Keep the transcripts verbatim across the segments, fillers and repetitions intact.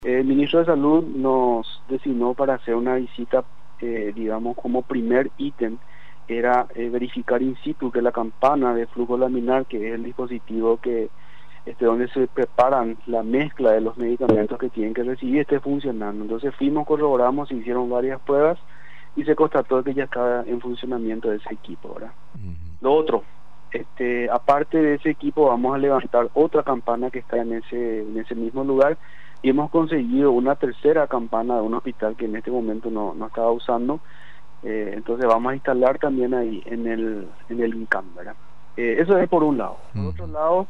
El ministro de Salud nos designó para hacer una visita, eh, digamos, como primer ítem, era eh, verificar in situ que la campana de flujo laminar, que es el dispositivo que este, donde se preparan la mezcla de los medicamentos que tienen que recibir, esté funcionando. Entonces fuimos, corroboramos, se hicieron varias pruebas y se constató que ya estaba en funcionamiento de ese equipo, ¿verdad? Uh-huh. Lo otro, este, aparte de ese equipo, vamos a levantar otra campana que está en ese, en ese mismo lugar, y hemos conseguido una tercera campana de un hospital que en este momento no, no estaba usando. Eh, entonces vamos a instalar también ahí en el en el INCAM, ¿verdad? Eh, eso es por un lado. Por otro lado,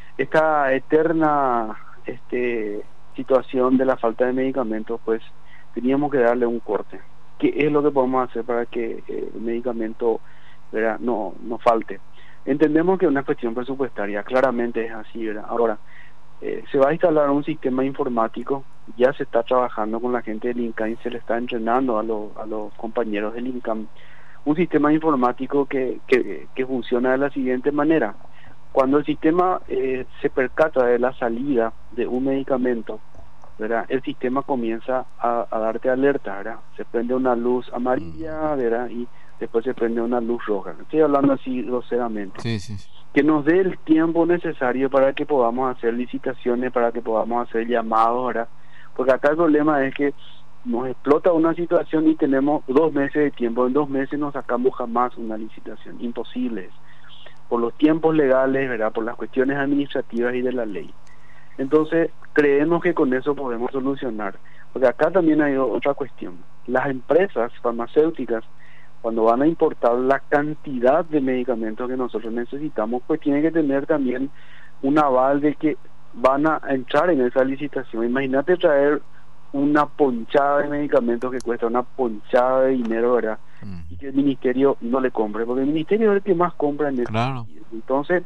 esta eterna este situación de la falta de medicamentos, pues teníamos que darle un corte. ¿Qué es lo que podemos hacer para que eh, el medicamento, ¿verdad?, no, no falte? Entendemos que es una cuestión presupuestaria, claramente es así, ¿verdad? Ahora, Eh, se va a instalar un sistema informático, ya se está trabajando con la gente del INCAM y se le está entrenando a, lo, a los compañeros del INCAM, un sistema informático que, que, que funciona de la siguiente manera. Cuando el sistema eh, se percata de la salida de un medicamento, ¿verdad?, el sistema comienza a, a darte alerta, ¿verdad? Se prende una luz amarilla, ¿verdad?, y después se prende una luz roja. Estoy hablando así groseramente. Sí, sí. Que nos dé el tiempo necesario para que podamos hacer licitaciones, para que podamos hacer llamados, ¿verdad? Porque acá el problema es que nos explota una situación y tenemos dos meses de tiempo. En dos meses no sacamos jamás una licitación, imposible es, por los tiempos legales, ¿verdad?, por las cuestiones administrativas y de la ley. Entonces creemos que con eso podemos solucionar, porque acá también hay otra cuestión. Las empresas farmacéuticas, cuando van a importar la cantidad de medicamentos que nosotros necesitamos, pues tienen que tener también un aval de que van a entrar en esa licitación. Imagínate traer una ponchada de medicamentos que cuesta una ponchada de dinero, ¿verdad? Mm. Y que el ministerio no le compre, porque el ministerio es el que más compra en ese claro. sentido. Entonces,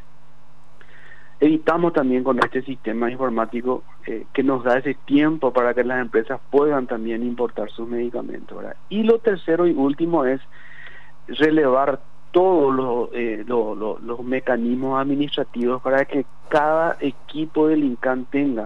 evitamos también con este sistema informático eh, que nos da ese tiempo para que las empresas puedan también importar sus medicamentos, ¿verdad? Y lo tercero y último es relevar todos los, eh, lo, lo, los mecanismos administrativos para que cada equipo del INCAM tenga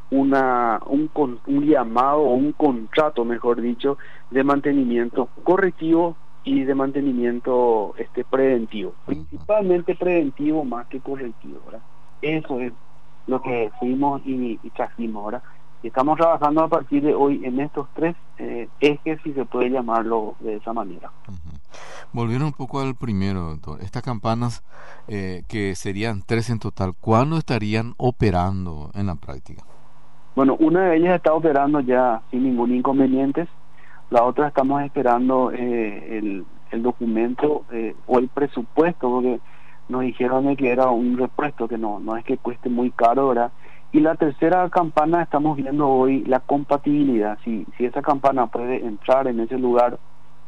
una un, con, un llamado o un contrato, mejor dicho, de mantenimiento correctivo y de mantenimiento este preventivo, principalmente preventivo más que correctivo, ¿verdad? Eso es lo que fuimos y, y trajimos ahora. Estamos trabajando a partir de hoy en estos tres eh, ejes, si se puede llamarlo de esa manera. Uh-huh. Volviendo un poco al primero, doctor, estas campanas eh, que serían tres en total, ¿cuándo estarían operando en la práctica? Bueno, una de ellas está operando ya sin ningún inconveniente. La otra estamos esperando eh, el, el documento eh, o el presupuesto, porque nos dijeron que era un repuesto, que no no es que cueste muy caro, ¿verdad? Y la tercera campana estamos viendo hoy la compatibilidad, si si esa campana puede entrar en ese lugar,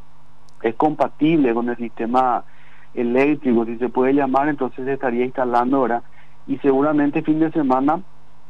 es compatible con el sistema eléctrico, si se puede llamar, entonces se estaría instalando, ¿verdad? Y seguramente fin de semana,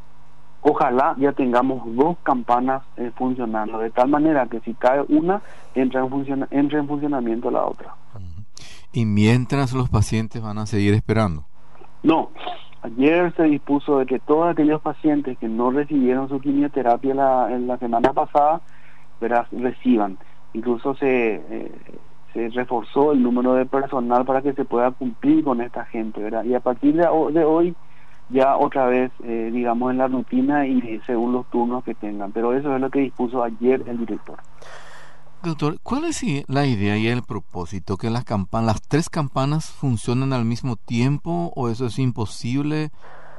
ojalá ya tengamos dos campanas eh, funcionando, de tal manera que si cae una, entra en, funciona, entra en funcionamiento la otra. ¿Y mientras los pacientes van a seguir esperando? No, ayer se dispuso de que todos aquellos pacientes que no recibieron su quimioterapia la, en la semana pasada, verás, reciban. Incluso se eh, se reforzó el número de personal para que se pueda cumplir con esta gente, ¿verdad? Y a partir de, de hoy ya otra vez, eh, digamos, en la rutina y según los turnos que tengan. Pero eso es lo que dispuso ayer el director. Doctor, ¿cuál es la idea y el propósito? ¿Que las campanas, las tres campanas funcionen al mismo tiempo, o eso es imposible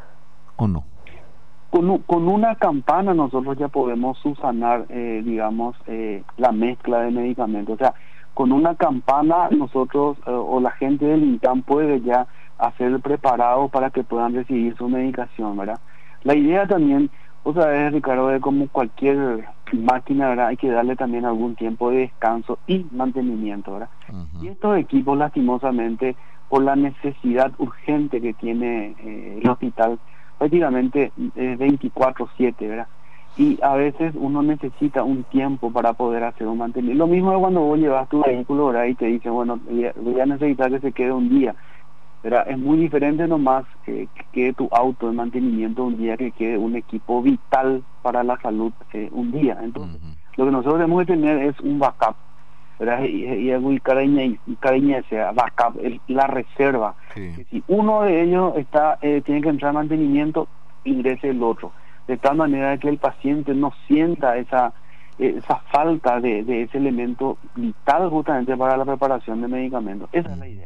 o no? Con, con una campana nosotros ya podemos subsanar, eh, digamos, eh, la mezcla de medicamentos. O sea, con una campana nosotros eh, o la gente del INCAM puede ya hacer el preparado para que puedan recibir su medicación, ¿verdad? La idea también, otra vez, Ricardo, es como cualquier máquina, ¿verdad? Hay que darle también algún tiempo de descanso y mantenimiento, ¿verdad? Uh-huh. Y estos equipos, lastimosamente, por la necesidad urgente que tiene eh, el hospital, prácticamente eh, veinticuatro siete, ¿verdad? Y a veces uno necesita un tiempo para poder hacer un mantenimiento. Lo mismo es cuando vos llevas tu vehículo, ¿verdad? Y te dicen, bueno, voy a necesitar que se quede un día. ¿verdad? Es muy diferente nomás eh, que quede tu auto en mantenimiento un día que quede un equipo vital para la salud eh, un día. Entonces, uh-huh. lo que nosotros tenemos que tener es un backup, ¿verdad? Y, y es muy cariño, y cariño sea backup, el, la reserva. Sí. Que si uno de ellos está eh, tiene que entrar en mantenimiento, ingrese el otro. De tal manera que el paciente no sienta esa esa falta de, de ese elemento vital justamente para la preparación de medicamentos. Esa uh-huh. es la idea.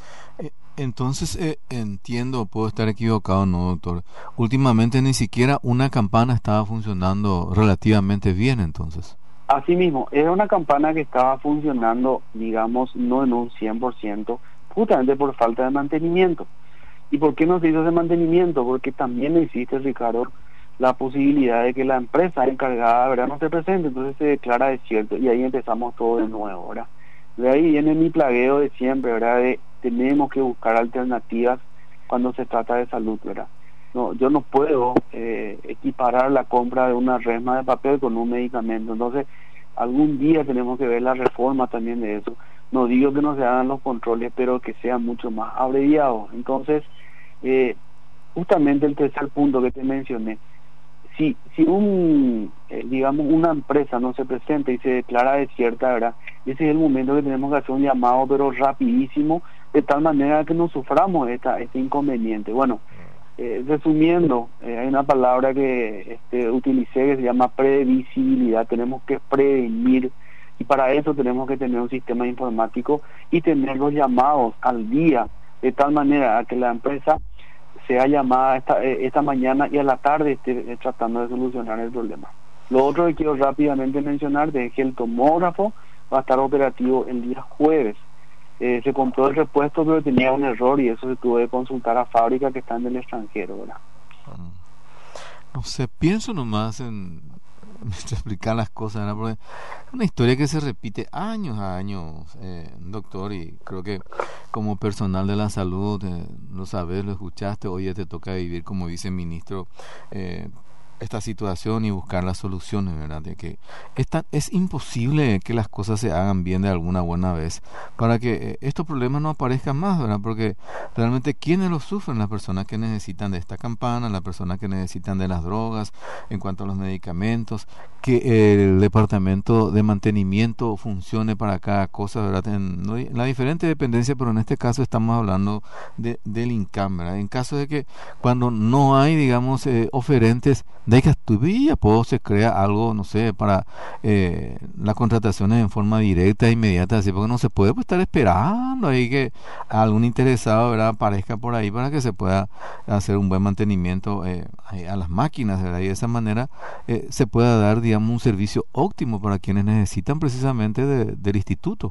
Entonces, eh, entiendo, puedo estar equivocado, ¿no, doctor? Últimamente ni siquiera una campana estaba funcionando relativamente bien, entonces. Así mismo, era una campana que estaba funcionando, digamos, no en un cien por ciento, justamente por falta de mantenimiento. ¿Y por qué no se hizo ese mantenimiento? Porque también existe, Ricardo, la posibilidad de que la empresa encargada, ¿verdad?, no se presente, entonces se declara desierto y ahí empezamos todo de nuevo, ¿verdad? De ahí viene mi plagueo de siempre, ¿verdad?, de tenemos que buscar alternativas cuando se trata de salud, ¿verdad? No, yo no puedo eh, equiparar la compra de una resma de papel con un medicamento. Entonces, algún día tenemos que ver la reforma también de eso. No digo que no se hagan los controles, pero que sean mucho más abreviados. Entonces, eh, justamente el tercer punto que te mencioné, si si un eh, digamos una empresa no se presenta y se declara desierta, ¿verdad?, ese es el momento que tenemos que hacer un llamado, pero rapidísimo, de tal manera que no suframos esta, este inconveniente. Bueno, eh, resumiendo, eh, hay una palabra que este, utilicé que se llama previsibilidad. Tenemos que prevenir, y para eso tenemos que tener un sistema informático y tener los llamados al día, de tal manera que la empresa sea llamada esta, esta mañana y a la tarde esté eh, tratando de solucionar el problema. Lo otro que quiero rápidamente mencionar es que el tomógrafo va a estar operativo el día jueves. Eh, se compró el repuesto, pero tenía un error y eso se tuvo que consultar a fábrica que está en el extranjero, ¿verdad? No sé, pienso nomás en explicar las cosas, ¿verdad? Porque es una historia que se repite años a años, eh, doctor, y creo que como personal de la salud, eh, lo sabes, lo escuchaste, hoy ya te toca vivir como viceministro eh, esta situación y buscar las soluciones, ¿verdad? De que esta, es imposible que las cosas se hagan bien de alguna buena vez para que eh, estos problemas no aparezcan más, ¿verdad? Porque realmente ¿quiénes los sufren? Las personas que necesitan de esta campana, las personas que necesitan de las drogas, en cuanto a los medicamentos, que el departamento de mantenimiento funcione para cada cosa, ¿verdad? En, no, en la diferente dependencia, pero en este caso estamos hablando de, del INCAM, ¿verdad? En caso de que cuando no hay, digamos, eh, oferentes de que todavía puedo se crea algo, no sé, para eh, las contrataciones en forma directa e inmediata, así, porque no se puede pues, estar esperando ahí que algún interesado, ¿verdad?, aparezca por ahí para que se pueda hacer un buen mantenimiento eh, a las máquinas, ¿verdad? Y de esa manera eh, se pueda dar, digamos, un servicio óptimo para quienes necesitan precisamente de, del instituto.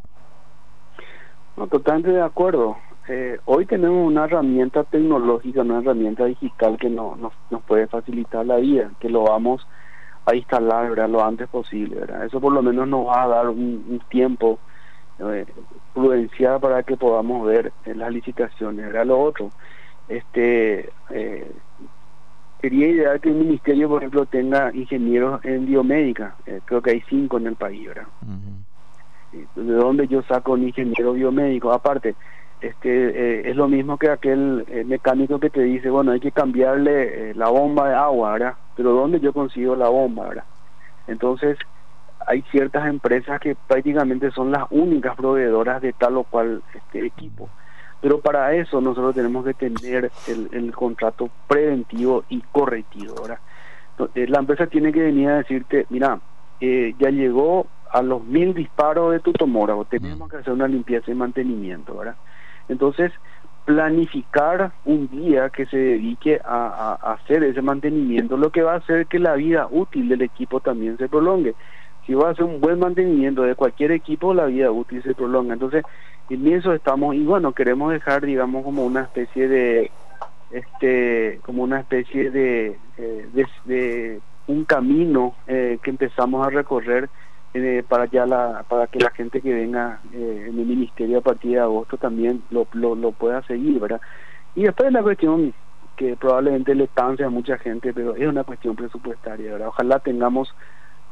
No, totalmente de acuerdo. Eh, hoy tenemos una herramienta tecnológica, una herramienta digital que no, nos, nos puede facilitar la vida, que lo vamos a instalar, ¿verdad?, lo antes posible, ¿verdad? Eso por lo menos nos va a dar un, un tiempo eh, prudencial para que podamos ver eh, las licitaciones, ¿verdad? Lo otro, este eh, quería idear que el ministerio, por ejemplo, tenga ingenieros en biomédica. Eh, creo que hay cinco en el país, ¿verdad? Uh-huh. ¿De dónde yo saco un ingeniero biomédico? Aparte, este eh, es lo mismo que aquel eh, mecánico que te dice, bueno, hay que cambiarle eh, la bomba de agua, ¿verdad? Pero ¿dónde yo consigo la bomba, verdad? Entonces, hay ciertas empresas que prácticamente son las únicas proveedoras de tal o cual este equipo. Pero para eso nosotros tenemos que tener el, el contrato preventivo y correctivo, ¿verdad? Entonces, la empresa tiene que venir a decirte, mira, eh, ya llegó a los mil disparos de tu tomógrafo, tenemos que hacer una limpieza y mantenimiento, ¿verdad? Entonces, planificar un día que se dedique a, a, a hacer ese mantenimiento, lo que va a hacer que la vida útil del equipo también se prolongue. Si va a hacer un buen mantenimiento de cualquier equipo, la vida útil se prolonga. Entonces, en eso estamos, y bueno, queremos dejar, digamos, como una especie de, este, como una especie de, eh, de, de un camino eh, que empezamos a recorrer eh, para ya la, para que la gente que venga eh, en el ministerio a partir de agosto también lo, lo, lo pueda seguir, ¿verdad? Y después la cuestión que probablemente le canse a mucha gente, pero es una cuestión presupuestaria, ¿verdad? Ojalá tengamos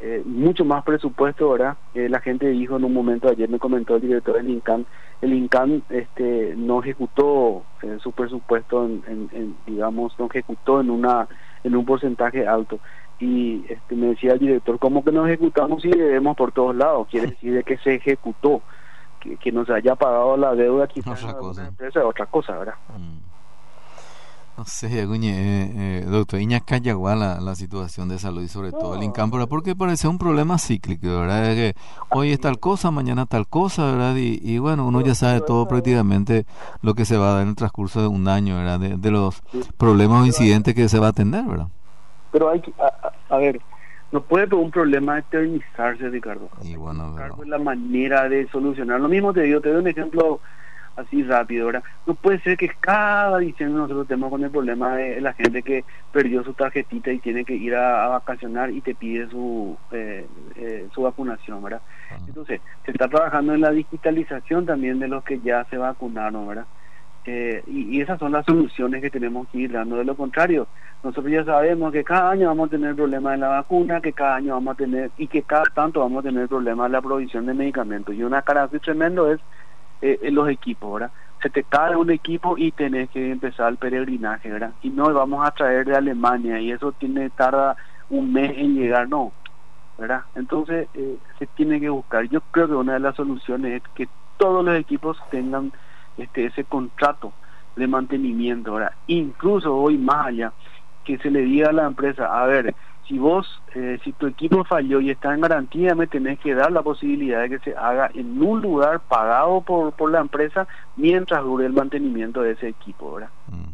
eh, mucho más presupuesto, ¿verdad? Eh, la gente dijo en un momento, ayer me comentó el director del INCAN, el INCAN este, no ejecutó eh, su presupuesto, en, en, en, digamos, no ejecutó en una en un porcentaje alto. Y este, me decía el director, ¿cómo que no ejecutamos si debemos por todos lados? Quiere decir de que se ejecutó, que, que nos haya pagado la deuda quizás Otra cosa. Empresa, otra cosa, ¿verdad? Mm. No sé, Aguñe, eh, eh, doctor Iña Cayagua, la, la situación de salud y sobre no, todo el INCAN, porque parece un problema cíclico, ¿verdad? Es que hoy es tal cosa, mañana tal cosa, ¿verdad? Y, y bueno, uno ya sabe todo prácticamente lo que se va a dar en el transcurso de un año, ¿verdad? De, de los sí. problemas o incidentes que se va a atender, ¿verdad? Pero hay que, a, a, a ver, no puede por un problema eternizarse, Ricardo. Y bueno, pero... la manera de solucionar. Lo mismo te digo, te doy un ejemplo así rápido, ¿verdad? No puede ser que cada diciembre nosotros estemos con el problema de la gente que perdió su tarjetita y tiene que ir a, a vacacionar y te pide su eh, eh, su vacunación, ¿verdad? Uh-huh. Entonces, se está trabajando en la digitalización también de los que ya se vacunaron, ¿verdad? Eh, y, y esas son las soluciones que tenemos que ir dando. De lo contrario, nosotros ya sabemos que cada año vamos a tener problemas de la vacuna, que cada año vamos a tener, y que cada tanto vamos a tener problemas de la provisión de medicamentos. Y una carácter tremendo es eh, en los equipos, ¿verdad? Se te cae un equipo y tenés que empezar el peregrinaje, ¿verdad? Y no vamos a traer de Alemania y eso tiene tarda un mes en llegar, no, ¿verdad? Entonces eh, se tiene que buscar. Yo creo que una de las soluciones es que todos los equipos tengan este ese contrato de mantenimiento, ¿verdad? Incluso hoy más allá, que se le diga a la empresa, a ver, si vos, eh, si tu equipo falló y está en garantía, me tenés que dar la posibilidad de que se haga en un lugar pagado por, por la empresa mientras dure el mantenimiento de ese equipo, ¿verdad?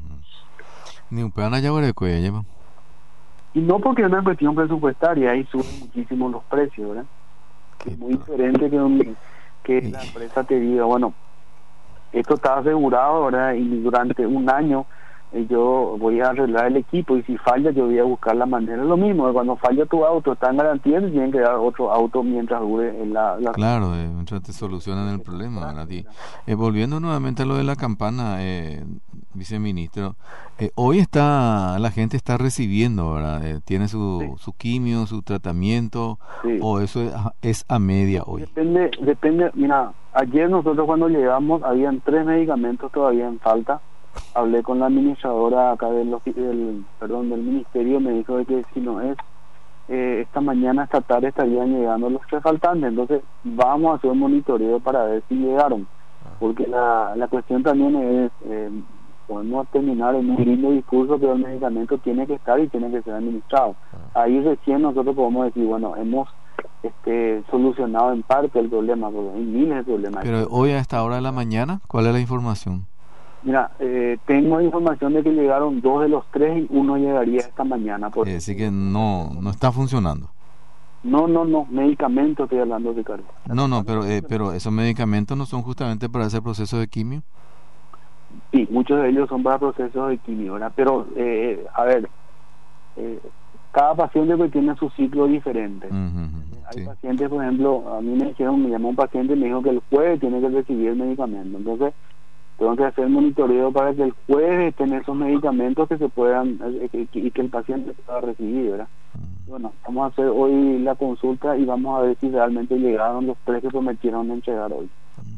Ni un peón allá de cuello. Y no porque es una cuestión presupuestaria, ahí suben muchísimo los precios, ¿verdad? Es muy diferente que, un, que la empresa te diga, bueno, esto está asegurado, ¿verdad? Y durante un año eh, yo voy a arreglar el equipo y si falla yo voy a buscar la manera. Es lo mismo, cuando falla tu auto, está en garantía y tienen que dar otro auto mientras dure la... la... Claro, eh, mientras te solucionan el problema, ¿verdad? Y, eh, volviendo nuevamente a lo de la campana, eh, viceministro, eh, hoy está la gente está recibiendo, ¿verdad? Eh, tiene su, sí. su quimio, su tratamiento, sí. o eso es, es a media hoy. Depende, depende, mira, ayer nosotros cuando llegamos habían tres medicamentos todavía en falta. Hablé con la administradora acá del, del perdón del ministerio, me dijo de que si no es eh, esta mañana, esta tarde estarían llegando los tres faltantes, entonces vamos a hacer un monitoreo para ver si llegaron, porque la, la cuestión también es eh, podemos terminar en un lindo discurso, pero el medicamento tiene que estar y tiene que ser administrado. Ahí recién nosotros podemos decir, bueno, hemos este solucionado en parte el problema, porque hay miles de problemas. Pero hoy a esta hora de la mañana, ¿cuál es la información? Mira, eh, tengo información de que llegaron dos de los tres y uno llegaría esta mañana. Por... Es decir que no no está funcionando. No, no, no, medicamentos estoy hablando, Ricardo. No, no, pero eh, pero esos medicamentos no son justamente para ese proceso de quimio. Sí, muchos de ellos son para procesos de quimio, ¿verdad? Pero, eh, a ver, eh, cada paciente pues tiene su ciclo diferente. Uh-huh, uh-huh, Hay sí. pacientes, por ejemplo, a mí me dijeron, me llamó un paciente y me dijo que el jueves tiene que recibir el medicamento. Entonces, tengo que hacer monitoreo para que el jueves tenga esos medicamentos que se puedan, eh, que, y que el paciente pueda recibir, ¿verdad? Uh-huh. Bueno, vamos a hacer hoy la consulta y vamos a ver si realmente llegaron los tres que prometieron entregar hoy.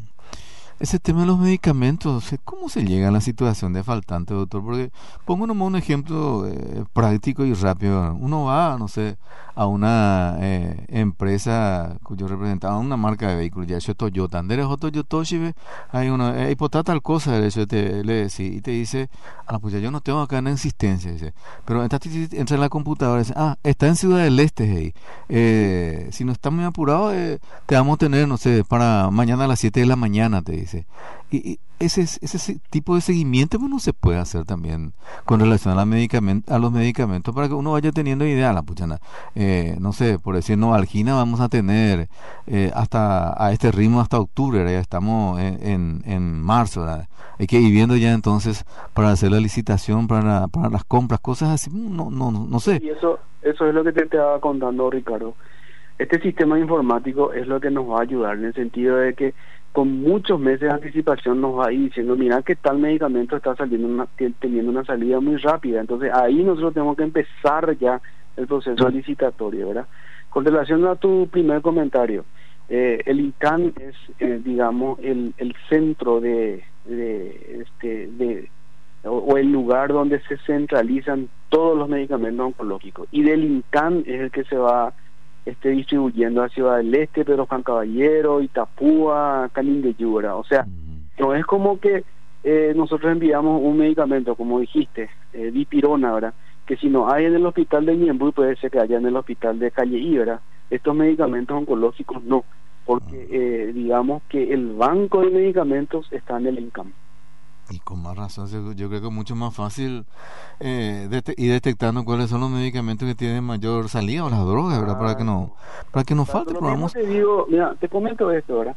Ese tema de los medicamentos, ¿cómo se llega a la situación de faltante, doctor? Porque pongo nomás un ejemplo eh, práctico y rápido. Uno va, no sé, a una eh, empresa cuyo representaba una marca de vehículos, ya hecho Toyota, Anderes o Toyota, hay uno, eh, hipotata tal cosa, de hecho te le decía, y te dice, ah, pues ya yo no tengo acá en existencia, dice, pero entra, entra en la computadora y dice, ah, está en Ciudad del Este, hey. eh, si no está muy apurado, eh, te vamos a tener, no sé, para mañana a las siete de la mañana, te dice. Y, y ese, ese tipo de seguimiento pues, no se puede hacer también con relación a, la medicament- a los medicamentos para que uno vaya teniendo idea. La puchana, eh, no sé, por decir Novalgina vamos a tener eh, hasta a este ritmo hasta octubre, ¿verdad? Ya estamos en, en, en marzo, ¿verdad? Hay que ir viendo ya entonces para hacer la licitación, para, para las compras, cosas así, no, no, no sé. Y eso, eso es lo que te estaba contando, Ricardo. Este sistema informático es lo que nos va a ayudar en el sentido de que con muchos meses de anticipación nos va a ir diciendo, mira que tal medicamento está saliendo una, teniendo una salida muy rápida. Entonces ahí nosotros tenemos que empezar ya el proceso licitatorio, ¿verdad? Con relación a tu primer comentario, eh, el INCAN es, eh, digamos, el, el centro de, de, este, de o, o el lugar donde se centralizan todos los medicamentos oncológicos. Y del INCAN es el que se va este, distribuyendo a Ciudad del Este, Pedro Juan Caballero, Itapúa, Canindeyú, ¿verdad? O sea, no es como que eh, nosotros enviamos un medicamento, como dijiste, eh, dipirona, ¿verdad? Que si no hay en el hospital de Ñemby, puede ser que haya en el hospital de Calleí, ¿verdad? Estos medicamentos oncológicos no, porque eh, digamos que el banco de medicamentos está en el INCAN. Y con más razón, yo creo que es mucho más fácil eh, det- ir detectando cuáles son los medicamentos que tienen mayor salida o las drogas, ¿verdad? Para que no para que no falte. Lo Pero mismo vamos. te digo, mira, te comento esto, ¿verdad?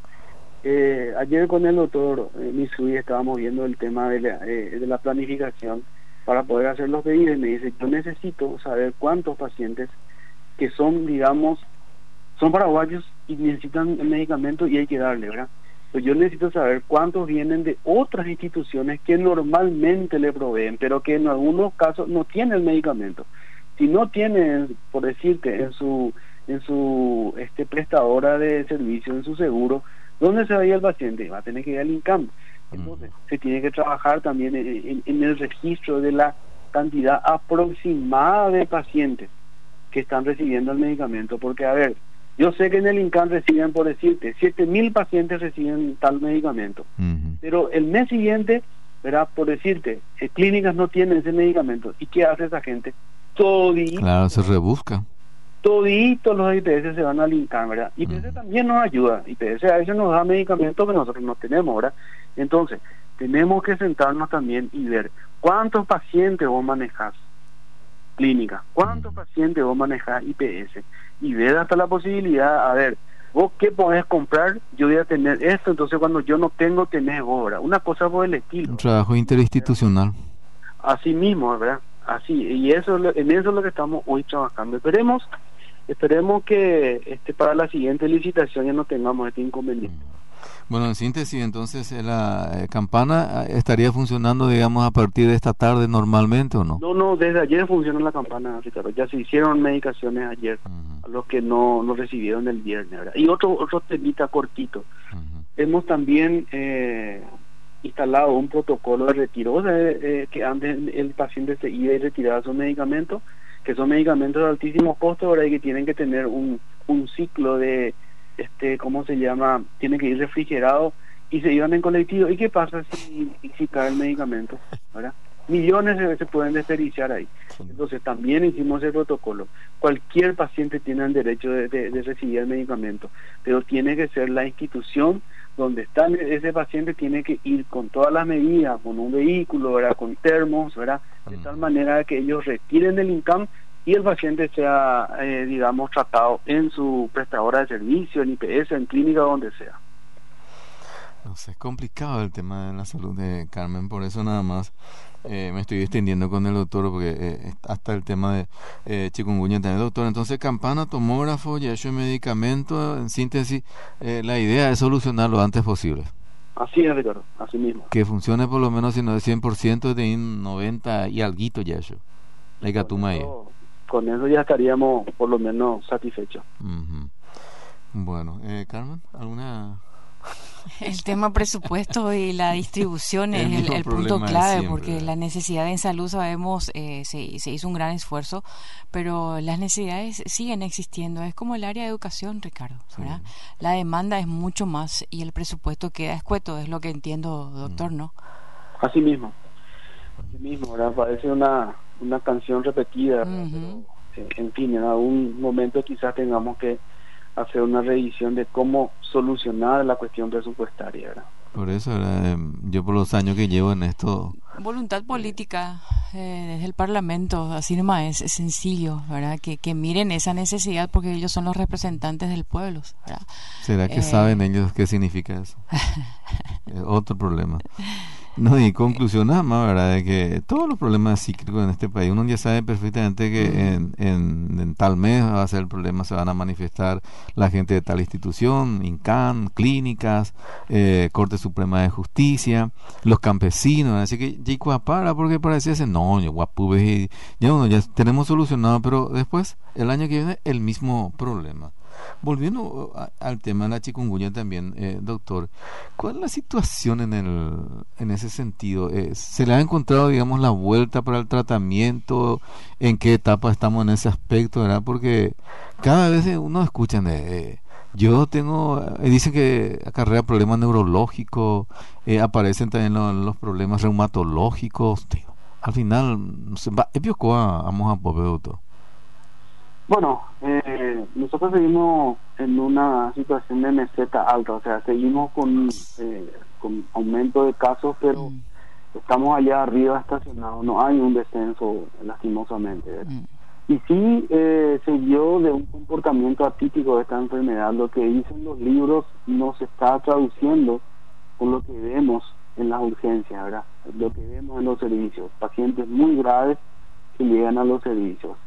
Eh, ayer con el doctor eh, Misui estábamos viendo el tema de la, eh, de la planificación para poder hacer los pedidos y me dice, yo necesito saber cuántos pacientes que son, digamos, son paraguayos y necesitan el medicamento y hay que darle, ¿verdad? Pues yo necesito saber cuántos vienen de otras instituciones que normalmente le proveen, pero que en algunos casos no tienen el medicamento. Si no tienen, por decirte, en su en su este prestadora de servicio, en su seguro, ¿dónde se va a ir el paciente? Va a tener que ir al INCAM. Entonces, se tiene que trabajar también en, en, en el registro de la cantidad aproximada de pacientes que están recibiendo el medicamento, porque a ver, yo sé que en el INCAN reciben, por decirte, siete mil pacientes reciben tal medicamento, uh-huh. pero el mes siguiente, ¿verdad? Por decirte, eh, clínicas no tienen ese medicamento. ¿Y qué hace esa gente? Todito, claro, se rebusca. Toditos los I P S se van al INCAN, ¿verdad? I P S uh-huh. también nos ayuda. I P S a veces nos da medicamentos que nosotros no tenemos, ¿verdad? Entonces, tenemos que sentarnos también y ver cuántos pacientes vos manejás clínica, cuántos uh-huh. pacientes vos manejás I P S, y ver hasta la posibilidad, a ver, vos qué podés comprar, yo voy a tener esto, entonces cuando yo no tengo, tenés vos, ¿verdad? Una cosa por el estilo. Un trabajo interinstitucional. Así mismo, ¿verdad? Así, y eso en eso es lo que estamos hoy trabajando. Esperemos, esperemos que este para la siguiente licitación ya no tengamos este inconveniente. Bueno, en síntesis, entonces, ¿la eh, campana estaría funcionando, digamos, a partir de esta tarde normalmente o no? No, no, desde ayer funciona la campana, Ricardo. Ya se hicieron medicaciones ayer, uh-huh. a los que no, no recibieron el viernes, ¿verdad? Y otro otro temita cortito. Uh-huh. Hemos también eh, instalado un protocolo de retiro, o sea, eh, que antes el paciente se iba y retiraba sus medicamentos, que son medicamentos de altísimo costo, ¿verdad? Y que tienen que tener un, un ciclo de... este cómo se llama, tiene que ir refrigerado, y se iban en colectivo. ¿Y qué pasa si, si cae el medicamento? ¿Verdad? Millones de veces pueden desperdiciar ahí. Entonces también hicimos el protocolo. Cualquier paciente tiene el derecho de, de, de recibir el medicamento, pero tiene que ser la institución donde está ese paciente, tiene que ir con todas las medidas, con un vehículo, ¿verdad? Con termos, ¿verdad? De tal manera que ellos retiren del INCAM y el paciente sea, eh, digamos, tratado en su prestadora de servicio, en I P S, en clínica, donde sea. No sé, es complicado el tema de la salud de Carmen, por eso nada más eh, me estoy extendiendo con el doctor, porque eh, hasta el tema de eh, chikungunya también, doctor. Entonces, campana, tomógrafo, ya hecho medicamento, en síntesis, eh, la idea es solucionar lo antes posible. Así es, Ricardo, así mismo. Que funcione por lo menos, si no es cien por ciento, de noventa y alguito ya hecho. La gatuma ahí. Con eso ya estaríamos por lo menos satisfechos. Uh-huh. Bueno, eh, Carmen, ¿alguna...? El tema presupuesto y la distribución es el, el punto clave, porque la necesidad en salud, sabemos, eh, se, se hizo un gran esfuerzo, pero las necesidades siguen existiendo. Es como el área de educación, Ricardo, ¿verdad? Sí. La demanda es mucho más y el presupuesto queda escueto, es lo que entiendo, doctor, ¿no? Así mismo, así mismo, ¿verdad? Parece una, una canción repetida, uh-huh. pero, en fin, en algún momento quizás tengamos que hacer una revisión de cómo solucionar la cuestión presupuestaria, ¿verdad? Por eso, ¿verdad? Yo por los años que llevo en esto... Voluntad política eh, desde el Parlamento, así nomás es, es sencillo, ¿verdad? Que, que miren esa necesidad, porque ellos son los representantes del pueblo, ¿verdad? ¿Será que eh... saben ellos qué significa eso? Es otro problema. No, y conclusión nada más, ¿verdad? De que todos los problemas cíclicos en este país, uno ya sabe perfectamente que Mm. en, en, en tal mes va a ser el problema, se van a manifestar la gente de tal institución, INCAN, clínicas, eh, Corte Suprema de Justicia, los campesinos, así que ya para, porque parecía ese, no, yo guapube, ya uno ya tenemos solucionado, pero después, el año que viene, el mismo problema. Volviendo a- al tema de la chikungunya también, eh, doctor, ¿cuál es la situación en el, en ese sentido? Eh, ¿se le ha encontrado, digamos, la vuelta para el tratamiento? ¿En qué etapa estamos en ese aspecto, verdad? Porque cada vez eh, uno escucha de, eh, yo tengo, eh, dicen que acarrea problemas neurológicos, eh, aparecen también lo- los problemas reumatológicos, tío. Al final, no sé, va, es vamos a poder, doctor. Bueno, eh, nosotros seguimos en una situación de meseta alta, o sea, seguimos con, eh, con aumento de casos, pero Mm. estamos allá arriba estacionados, no hay un descenso lastimosamente, ¿verdad? Mm. Y sí eh, se dio de un comportamiento atípico de esta enfermedad, lo que dicen los libros no se está traduciendo con lo que vemos en las urgencias, ¿verdad? Lo que vemos en los servicios, pacientes muy graves que llegan a los servicios.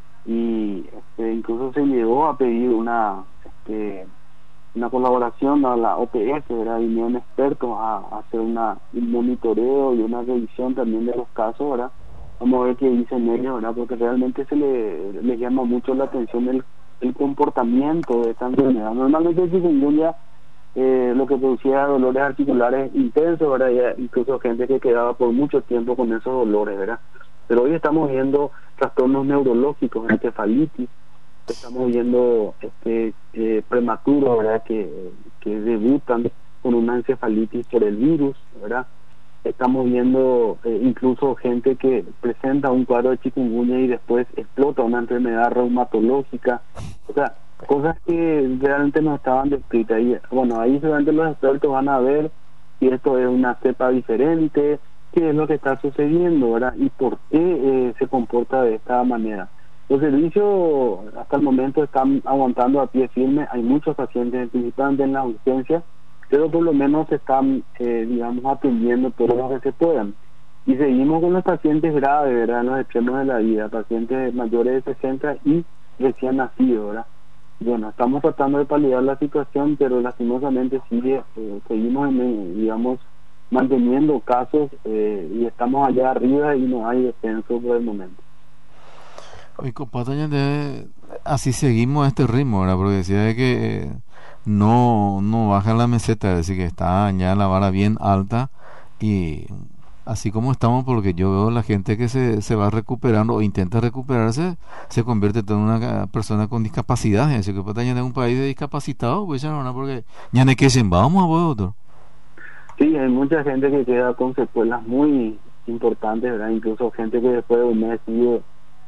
Y este, incluso se llegó a pedir una este, una colaboración a la O P S, ¿verdad? Vinieron expertos a, a hacer una, un monitoreo y una revisión también de los casos, ¿verdad? Vamos a ver qué dicen ellos, ¿verdad? Porque realmente se le, les llama mucho la atención el, el comportamiento de esta enfermedad. Normalmente el chikungunya eh, lo que producía dolores articulares intensos, ¿verdad? Y incluso gente que quedaba por mucho tiempo con esos dolores, ¿verdad? Pero hoy estamos viendo trastornos neurológicos, encefalitis, estamos viendo este eh, prematuros, ¿verdad? Que, que debutan con una encefalitis por el virus, ¿verdad? Estamos viendo eh, incluso gente que presenta un cuadro de chikungunya y después explota una enfermedad reumatológica, o sea, cosas que realmente no estaban descritas. Y bueno, ahí seguramente los expertos van a ver si esto es una cepa diferente, qué es lo que está sucediendo, ¿verdad? Y por qué eh, se comporta de esta manera. Los servicios hasta el momento están aguantando a pie firme, hay muchos pacientes participantes en las urgencias, pero por lo menos se están, eh, digamos, atendiendo todo lo que se puedan. Y seguimos con los pacientes graves, ¿verdad? En los extremos de la vida, pacientes mayores de sesenta y recién nacidos, ¿verdad? Bueno, estamos tratando de paliar la situación, pero lastimosamente sigue, eh, seguimos, en, digamos, manteniendo casos eh, y estamos allá arriba y no hay descenso por el momento. Oye, compadre, de- así seguimos a este ritmo, ¿verdad? Porque decía de que eh, no, no baja la meseta, es decir, que está ya la vara bien alta y así como estamos, porque yo veo la gente que se, se va recuperando o intenta recuperarse, se convierte en una ca- persona con discapacidad, es decir, que puede tener un país de discapacitados, pues ya no, porque ya no hay que se vamos a poder otro. Sí, hay mucha gente que queda con secuelas muy importantes, ¿verdad? Incluso gente que después de un mes sigue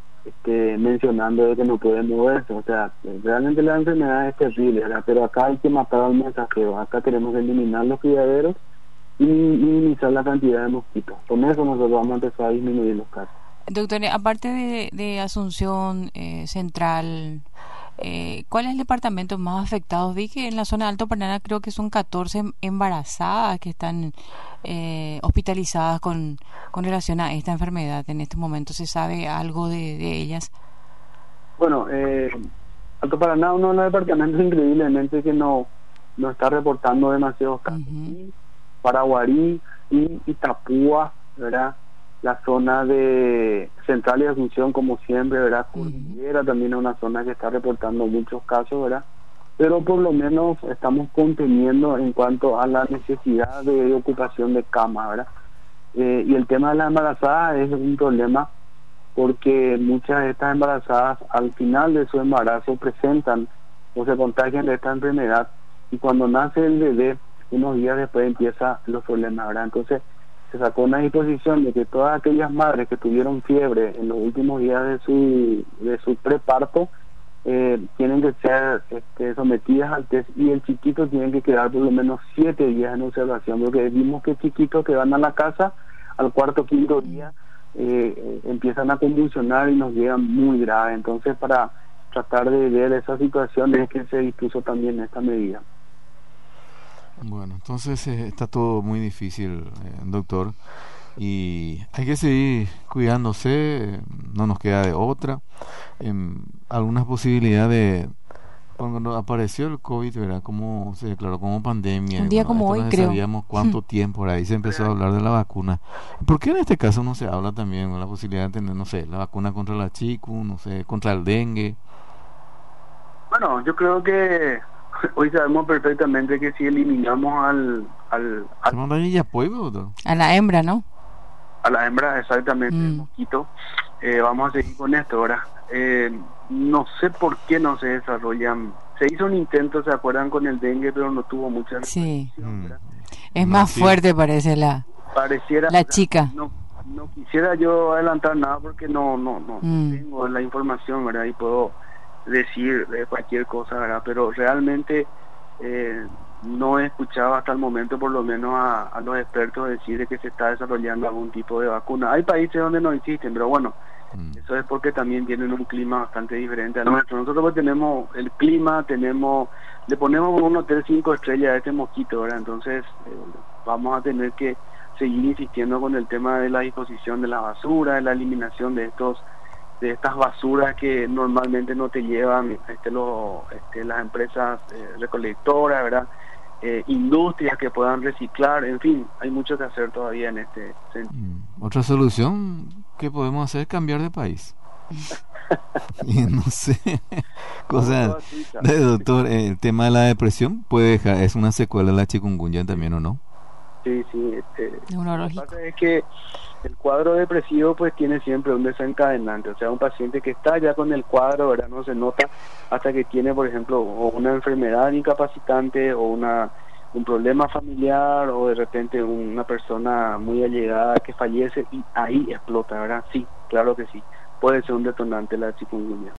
este, mencionando de que no puede moverse, o sea, realmente la enfermedad es terrible, ¿verdad? Pero acá hay que matar al mensajero, acá tenemos que eliminar los criaderos y minimizar la cantidad de mosquitos. Con eso nosotros vamos a empezar a disminuir los casos. Doctor, aparte de, de Asunción eh, Central, eh, ¿cuál es el departamento más afectado? Vi que en la zona de Alto Paraná creo que son catorce embarazadas que están eh, hospitalizadas con, con relación a esta enfermedad. En este momento, ¿se sabe algo de, de ellas? Bueno, eh, Alto Paraná, uno de los departamentos increíblemente que no, no está reportando demasiados casos. Uh-huh. Y Paraguarí y Itapúa, ¿verdad? La zona de Central y Asunción, como siempre, ¿verdad? Cordillera uh-huh. También es una zona que está reportando muchos casos, ¿verdad? Pero por lo menos estamos conteniendo en cuanto a la necesidad de, de ocupación de camas, ¿verdad? Eh, y el tema de las embarazadas es un problema porque muchas de estas embarazadas al final de su embarazo presentan o se contagian de esta enfermedad y cuando nace el bebé, unos días después empiezan los problemas, ¿verdad? Entonces se sacó una disposición de que todas aquellas madres que tuvieron fiebre en los últimos días de su de su preparto eh, tienen que ser este, sometidas al test y el chiquito tiene que quedar por lo menos siete días en observación, porque vimos que chiquitos que van a la casa al cuarto o quinto día eh, eh, empiezan a convulsionar y nos llegan muy grave. Entonces, para tratar de ver esa situación es que se dispuso también esta medida. Bueno, entonces eh, está todo muy difícil, eh, doctor, y hay que seguir cuidándose, no nos queda de otra. Em, algunas posibilidades de cuando apareció el COVID, ¿verdad? Como se declaró como pandemia, Un y día bueno, como esto hoy, no creo. sabíamos cuánto tiempo, por ahí se empezó a hablar de la vacuna. ¿Por qué en este caso no se habla también de la posibilidad de tener, no sé, la vacuna contra la chikungunya, no sé, contra el dengue? Bueno, yo creo que hoy sabemos perfectamente que si eliminamos al, al, Se al manda ya pueblo, doctor. A la hembra, ¿no? a la hembra, exactamente, el Mm. mosquito, eh, vamos a seguir con esto ahora. Eh, no sé por qué no se desarrollan. Se hizo un intento, ¿se acuerdan? Con el dengue, pero no tuvo mucha Sí. repercusión, ¿verdad? Es En más Brasil. fuerte, parece la, Pareciera, la chica. no, no quisiera yo adelantar nada porque no, no, no Mm. tengo la información, ¿verdad? Y puedo decir eh, cualquier cosa, ¿verdad? Pero realmente eh, no he escuchado hasta el momento, por lo menos a, a los expertos decir de que se está desarrollando algún tipo de vacuna. Hay países donde no existen, pero bueno, Mm. eso es porque también tienen un clima bastante diferente a nuestro. Nosotros pues tenemos el clima, tenemos, le ponemos un hotel cinco estrellas a este mosquito, ¿verdad? Entonces eh, vamos a tener que seguir insistiendo con el tema de la disposición de la basura, de la eliminación de estos de estas basuras que normalmente no te llevan este, lo, este, las empresas eh, recolectoras, ¿verdad? Eh, industrias que puedan reciclar, en fin, hay mucho que hacer todavía en este sentido. Mm. Otra solución que podemos hacer es cambiar de país. Y no sé, cosas, eh, doctor, eh, el tema de la depresión puede dejar, es una secuela de la chikungunya también, ¿o no? Sí, sí, este, lo que Neurológico. pasa es que el cuadro depresivo pues tiene siempre un desencadenante, o sea, un paciente que está ya con el cuadro, ¿verdad? No se nota hasta que tiene, por ejemplo, o una enfermedad incapacitante o una un problema familiar o de repente una persona muy allegada que fallece y ahí explota, ¿verdad? Sí, claro que sí, puede ser un detonante la chikungunya.